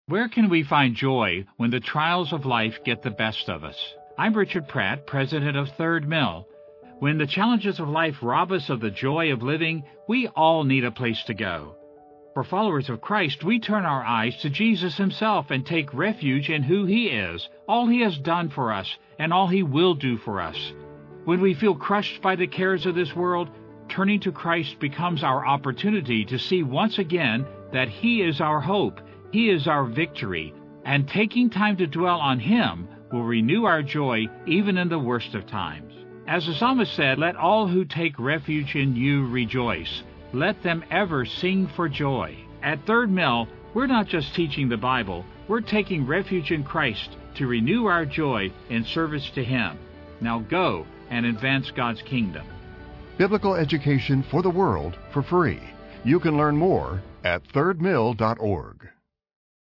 Where can we find joy when the trials of life get the best of us? I'm Richard Pratt, president of Third Mill. When the challenges of life rob us of the joy of living, we all need a place to go. For followers of Christ, we turn our eyes to Jesus himself and take refuge in who he is, all he has done for us, and all he will do for us. When we feel crushed by the cares of this world, turning to Christ becomes our opportunity to see once again that he is our hope, he is our victory, and taking time to dwell on him will renew our joy even in the worst of times. As the psalmist said, "Let all who take refuge in you rejoice. Let them ever sing for joy." At Third Mill, we're not just teaching the Bible, we're taking refuge in Christ to renew our joy in service to him. Now go and advance God's kingdom. Biblical education for the world for free. You can learn more at thirdmill.org.